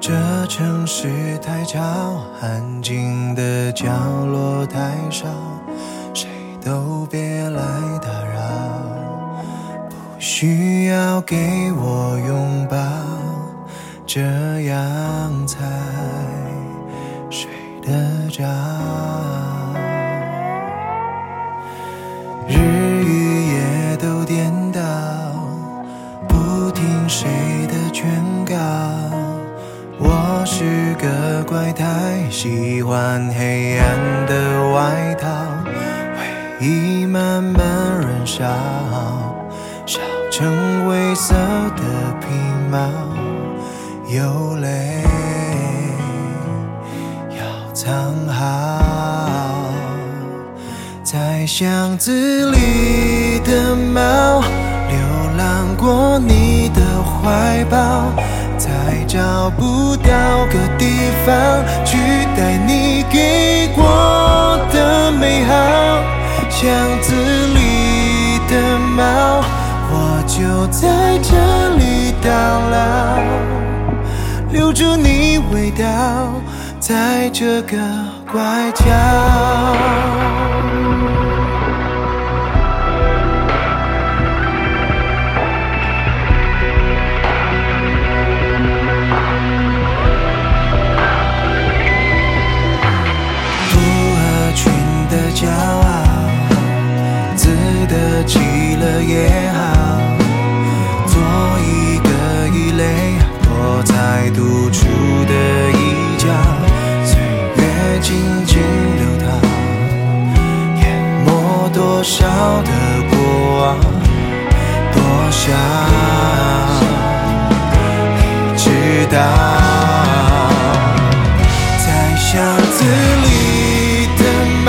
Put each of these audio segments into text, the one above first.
这城市太吵，安静的角落太少，谁都别来打扰，不需要给我拥抱，这样才睡得着。日与夜都颠倒，不听谁的劝告，我是个怪胎，喜欢黑暗的外套，回忆慢慢燃烧，烧成灰色的皮毛，有泪要藏好。在巷子里的猫，流浪过你的怀抱，再找不到个地方取代你给过的美好。巷子里的猫，我就在这里到老，留住你味道，在这个拐角。骄傲，自得其乐也好，做一个异类，躲在独处的一角，岁月静静流淌，淹没多少的过往，多少你知道，在巷子里的猫，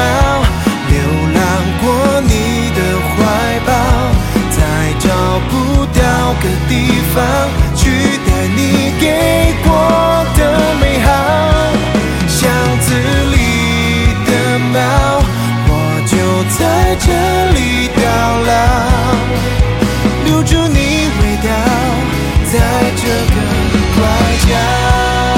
个地方取代你给过的美好。巷子里的猫，我就在这里到老，留住你味道，在这个拐角。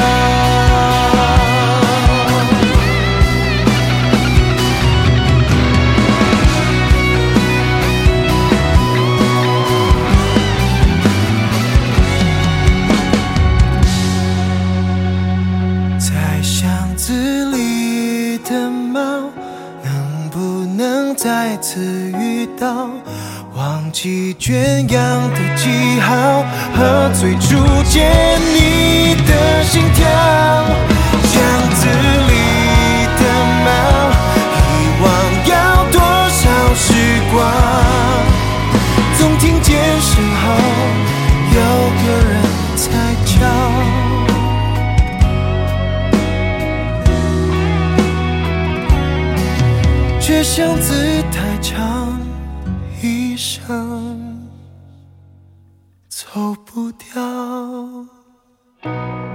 再次遇到，忘记圈养的记号，喝醉初见你的心跳。巷子里的猫，遗忘要多少时光，总听见身后有个人在叫。这巷子太长，一生走不掉。